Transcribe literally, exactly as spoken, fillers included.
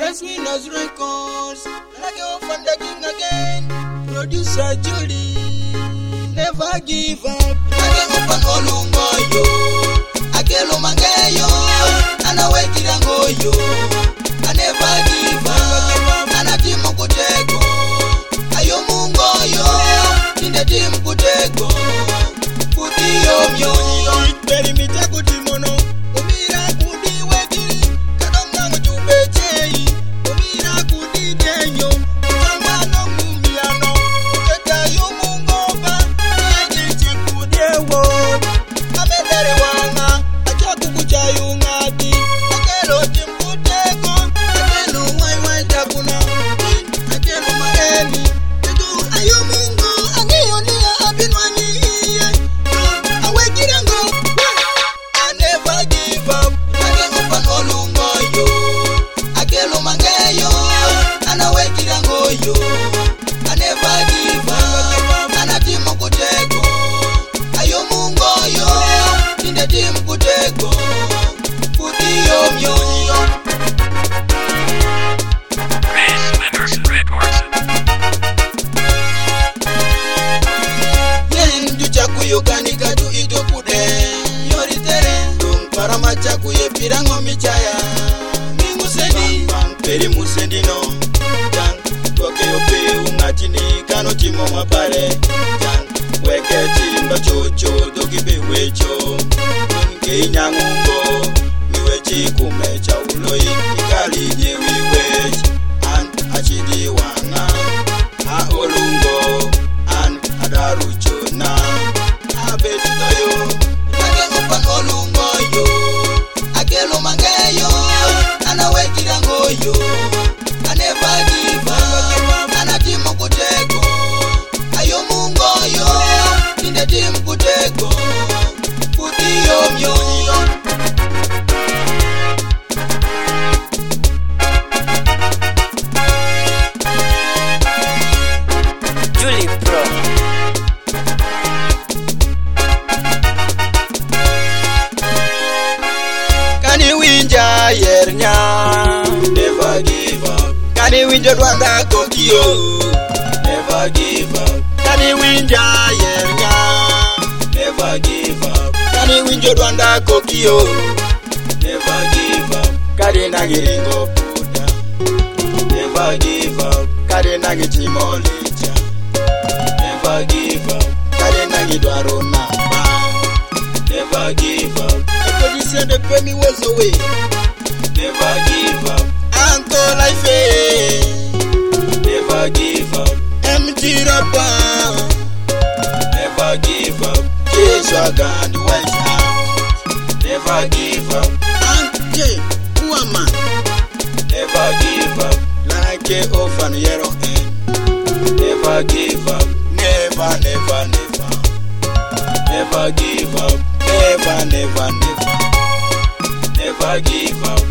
Press Winners Records, like you find the king again. Producer Julie, never give up. Like open olungoyo, akelo mangeyo, anawekira ngoyo. I never give up, anatimu kutego. Ayo mungoyo, inde timu kutego. Kudiyo myo, perimita kutimono. Umira kudi wegi, kadonga mchube chei. Umira kudi denyo, utambano mumiano. Uketa yu mungoba, yeji chikudewo. Amedere wanga, achaku kuchayu ngati. Akelo timputeko, akelo wai wai takuna. Akelo maeni, edu ayu mungo. Aniyo niya abinwani iye. Awekira ngo, I never give up. Akemupa olungoyo, akelo mangeyo, anawekira ngoyo. I never give up, anatimu kutego. Ayo mungoyo, inde timu kutego. Kudiyo myo. Yen juchakuyo kanika tu ito kude. Yoritere, dung para machakuye pirango michaya. Mingu sendi, peri musendi no. Jang, toke yope ungatini kano timo mapare. Jang, weke timba chocho, dogi bewecho. Unge inyangungo, miwechi kumecha uloi. Ikali je wiwech, an achidi wanga. A olungo, an adaruchona. A besitoyo, akemupa olungoyo. Akelo mangeyo, anawekira ngoyo. I never give up, anatimu kutego. Ayo mungoyo, inde timu kutego. Kudiyo myo. Julie Pro. Kani winja yernya, never give up. Kani winja Rwanda kokio, never give up. Kani winja yernya, never give up. Kani winja Rwanda kokio, never give up. Kani nangiringo puda, never give up. Kani nangitimo licha, never give up. Kani nangidwaro namba, never give up. The position they pay me was away. Never give up. Uncle life, never give up. Empty rapper, never give up. Jesus God went out. Never give up. Auntie, woman, never give up. Like a orphan yellow end. Never give up. Never, never, never. Never give up. Never, never, never. Never give up.